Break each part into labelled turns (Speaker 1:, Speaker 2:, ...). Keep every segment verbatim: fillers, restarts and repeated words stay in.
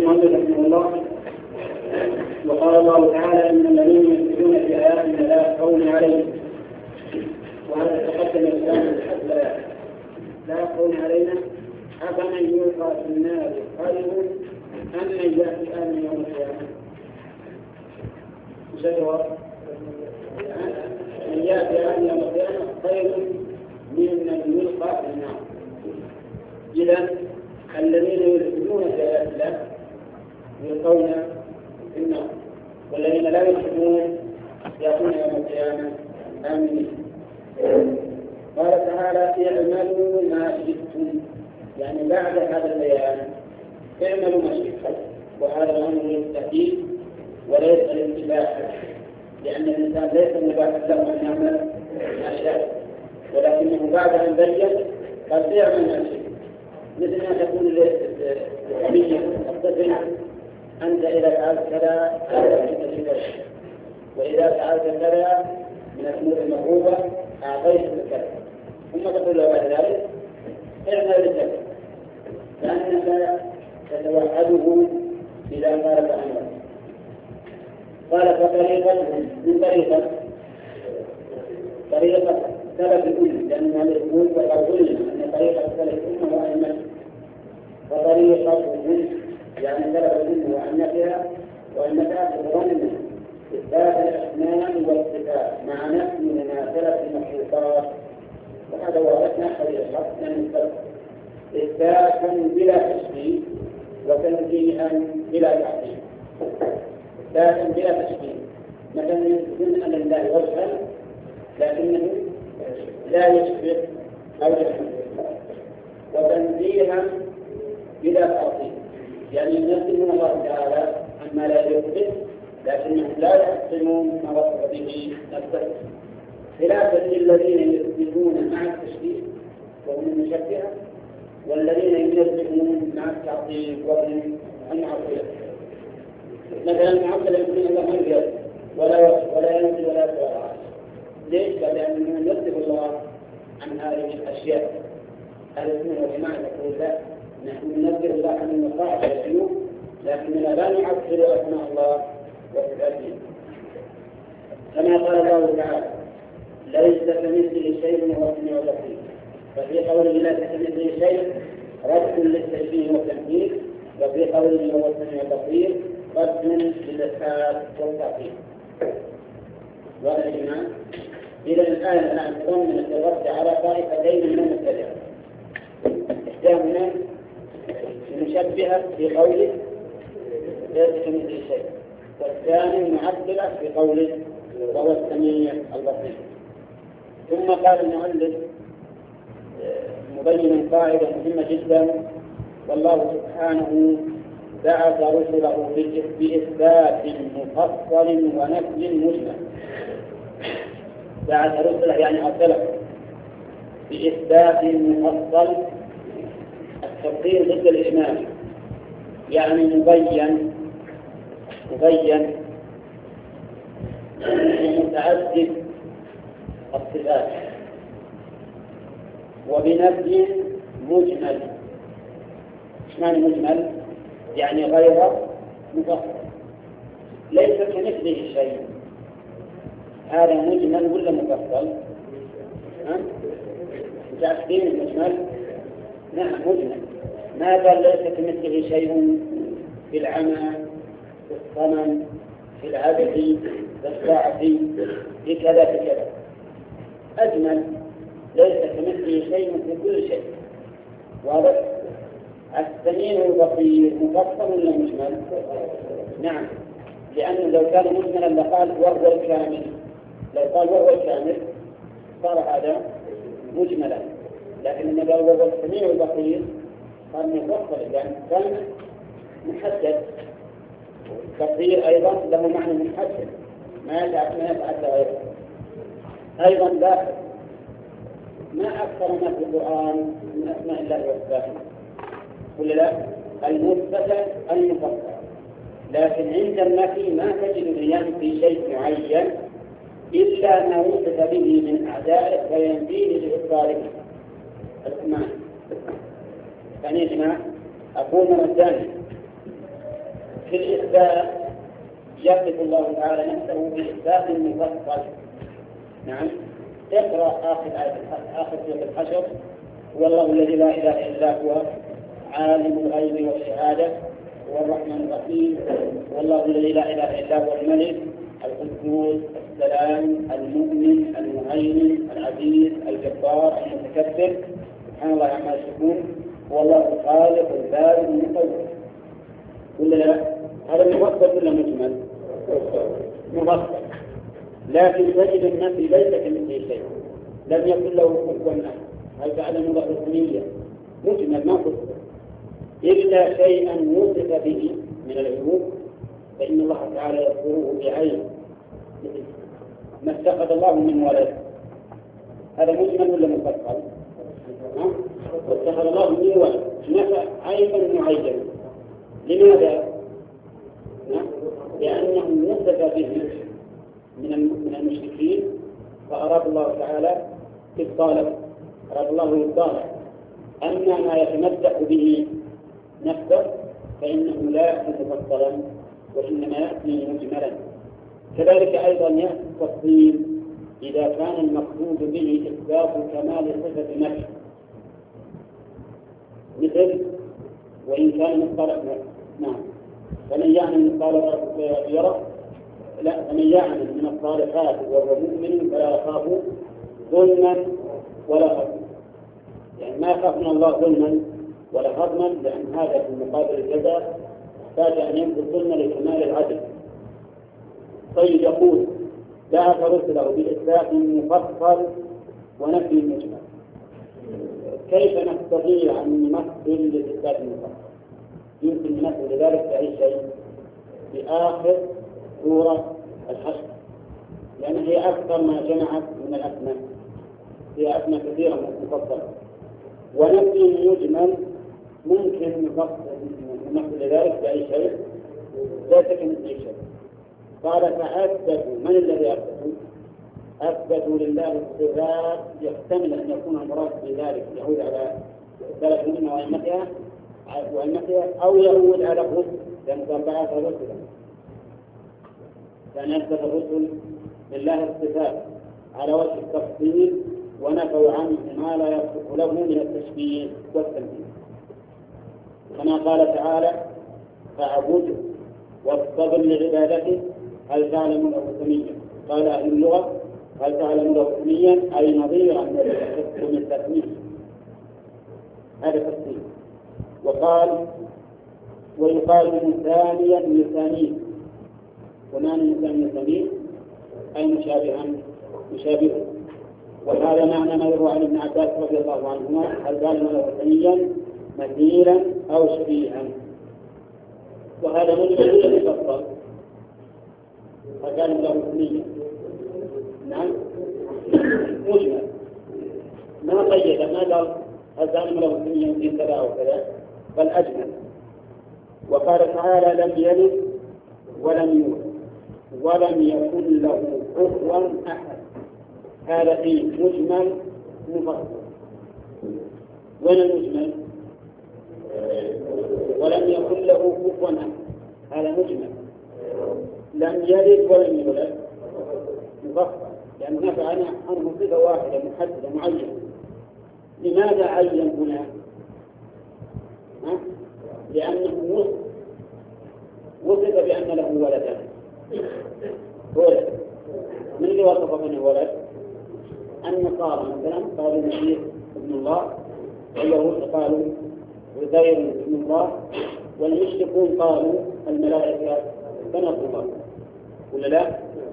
Speaker 1: المؤلف رحمه الله. وقال الله تعالى إن الذين يكذبون بآياتنا لا يخفون عليهم، وهذا تقدم الإسلام حتى لا يخفون علينا أفمن يلقى في النار خير أم من يأتي آمنا يوم القيامة. جواب من يأتي آمنا يوم القيامة خير ممن يلقى في النار. إذا الذين يلقون في آيات الله يلقون في النار، والذين لا يلقون يأتون يوم القيامة آمنين. قال تعالى اعملوا ما شئتم، يعني بعد هذا البيان اعملوا ما شئتم، وهذا الأمر للتأكيد وليس للإباحة، لأن الإنسان ليس مباحا له أن يعمل ما شاء، ولكنه بعد أن بين قد يعمل ما شئت. مثل ما تقول للأمية الطفل أنت إذا فعلت كذا أعطيت كذا، وإذا فعلت كذا من الأمور المطلوبة أعطيت كذا، ثم تقول له بعد ذلك اعمل لكذا، لأنك تتوعده إذا قال فعمل. قال فطريقتهم من طريقة طريقة سلف الأمة، لأن هذا يقول وقد علم أن طريقة سلف الأمة وأئمتها، فطريقتهم يعني سلف الأمة وأئمتها وأئمتها تتضمن إثبات الأسماء والصفات مع نفي مماثلة المخلوقات، وهذا واضح نحو الحق من السلف، إثباتا بلا تشبيه وتنزيها بلا تعطيل. إثباتا بلا تشبيه، مثلا يثبتون أن لله وجها لكنه لا يشبه أو يشبه، وتنزيها بلا تعطيل، يعني ينزهون الله تعالى عما لا يثبت لكنهم لا يحسنون ما وصف به نفسه، خلافا للذين يثبتون مع التشبيه وهم المشبهة، والذين ينزهون مع التعطيل وهم المعطلة. مثلا المعطلة يقول الله ما يجوز ولا وصف ولا ينزل ولا يتوارى. ليش؟ لأنه ينزه الله عن هذه الأشياء. هذا اسمه والجماعة يقول لا، نحن ننزه الله عن المصاعب والعيوب، لكننا لا نعطل أسماء الله وصفاته، كما قال الله تعالى ليس كمثله شيء وهو السميع البصير. ففي قوله ليس كمثله شيء رد للتشبيه والتمثيل، وفي قوله وهو السميع البصير رد للإثبات والتعطيل. واضح يا جماعة؟ إذا الآية الآن تضمنت الرد على طائفتين من المبتدعة، إحداهما المشبهة في قوله ليس كمثله شيء، والثاني المعطلة في قوله وهو السميع البصير. ثم قال المؤلف مبينا قاعدة مهمة جدا: والله سبحانه بعث رسله بإثبات مفصل ونفي مجمل. بعث رسله يعني أرسله بإثبات مفصل، التفصيل ضد الإجمال، يعني مبين مبين متعدد الصفات، وبنفي مجمل. ايش معنى مجمل؟ يعني غير مفصل، ليس كمثله شيء. هذا مجمل ولا مفصل؟ ها؟ متعددين المجمل؟ نعم مجمل. ما قال ليس كمثله شيء في العمى، في الصمم، في العبث، في الضعف، في كذا في كذا. أجمل، ليس كمثله شيء في كل شيء. واضح؟ السميع البصير مفصل ولا مجمل؟ نعم، لأنه لو كان مجملا لقال وهو الكامل، لو قال وهو الكامل صار هذا مجملا، لكن لما قال وهو السميع البصير صار مفصل، لأن كان محدد. بصير أيضا له معنى محدد ما يتعدى غيره. أيضا لا، ما أكثر ما في القرآن من أسماء الله وصفاته، ولا لا؟ المثبتة المفصل، لكن عند النفي ما تجد ينفي شيء معين إلا ما وصف به من أعدائه وينفيه لإبطاله. الأسماء يعني يا جماعة أقول مرة ثانية: في الإثبات يصف الله تعالى نفسه بإثبات مفصل. نعم، اقرأ آخر آية آخر سورة الحشر: هو الله الذي لا إله إلا هو عالم الغيب والشهادة هو الرحمن الرحيم، والله الذي لا إله إلا هو الملك القدوس السلام المؤمن المهيمن العزيز الجبار المتكبر سبحان الله عما يشركون، هو الله الخالق البارئ المصور. ولا لا؟ هذا مفصل ولا مجمل؟ مفصل. لكن تجد النفي ليس كمثله شيء، لم يكن له كفوا احد. هل تعلم الرسمية مجمل ما فصل إلا شيئا وصف به من العيوب فإن الله تعالى يذكره بعين، ما اتخذ الله من ولد، هذا مجمل ولا مفصل؟ اتخذ الله من ولد نفى عيبا معينا. لماذا؟ لأنه وصف به من المشركين فأراد الله تعالى إبطاله، أراد الله إبطاله. أما ما يتمدح به نفسه فإنه لا يكون مفصلا وإنما يأتي مجملا. كذلك أيضا يأتي التفصيل إذا كان المقصود به إثبات كمال صفة نفسه، مثل وإن كان مثقال نعم فمن يعمل مثقال يرى لا فمن يعمل من الصالحات وهو مؤمن فلا يخاف ظلما ولا هضما، يعني ما يخاف من الله ظلما ولا هضما، لأن هذا في مقابل الجزاء يحتاج أن ينفذ الظلم لكمال العدل. طيب يقول بعث رسله بإثبات مفصل ونفي مجمل. كيف نستطيع أن نمثل لإثبات المفصل؟ يمكن نمثل لذلك بأي شيء في آخر سورة الحشر، لأن هي أكثر ما جمعت من الأسماء، هي أسماء كثيرة مفصلة. ونفي مجمل ممكن نمثل لذلك بأي شيء ليس كمثله شيء. قال فأثبتوا، من الذي أثبتوا؟ أثبتوا لله الصفات يحتمل أن يكون المراد بذلك يعود على ثلاث مهمة وأئمتها وأئمتها أو يعود على الرسل، لأن بعث رسلا، فأن أثبت الرسل لله الصفات على وجه التفصيل ونفوا عنه ما لا يصح له من التشبيه والتمثيل، كما قال تعالى فاعبده واصطبر لعبادته هل تعلم له سميا. قال أهل اللغة هل تعلم له سميا أي نظيرا من التسمية، هذا تفصيل. وقال ويقال مثانيا مثانين، ومعنى مثانيا مثانين أي مشابها مشابهه. وهذا معنى ما يروى عن ابن عباس رضي الله عنهما هل تعلم له سميا مثيلا أو شبيها. وهذا مجمل يفصل هل تعلم له سميا نعم مجمل ما قيد ما قال هل تعلم له سميا في كذا أو كذا بل أجمل. وقال تعالى لم يلد ولم يولد ولم يكن له كفوا أحد، هذا فيه مجمل مفصل. وين المجمل؟ ولم يكن له كفوا أحد، هذا مجمل. لم يلد ولم يولد مفصل، لأن يعني نفى عنه صفة واحدة محددة معينة. لماذا عين هنا؟ ها؟ لأنه وصف وصف بأن له ولدا ولد. من اللي وصف من الولد؟ النصارى مثلا قالوا المسيح ابن الله، واليهود قالوا عزير ابن الله، والمشركون قالوا الملائكة بنات الله، ولا لا؟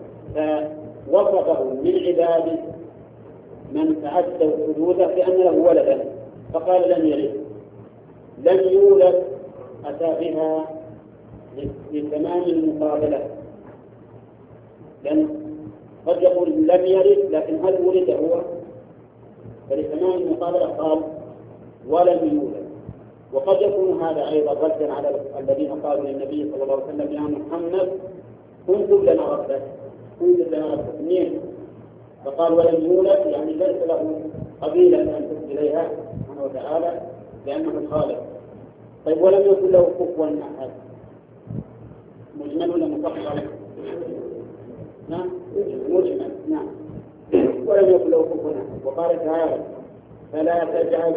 Speaker 1: فوصفه من عباده من تعدوا حدوده بأن له ولدا، فقال لم يلد. لم يولد أتى بها لتمام المقابلة، لأن قد يقول لم يلد لكن هل ولد هو؟ فلتمام المقابلة قال ولم يولد. وقد يكون هذا أيضا ردا على الذين قالوا للنبي صلى الله عليه وسلم يا محمد انظر لنا ربك انظر لنا ربك منين؟ فقال ولم يولد يعني ليس له قبيلة أن تسجد إليها سبحانه وتعالى لأنه الخالق. طيب ولم يكن له كفوا أحد، مفخم. نعم مجمل. نعم ولم يكن له كفوا. وقال تعالى فلا تجعل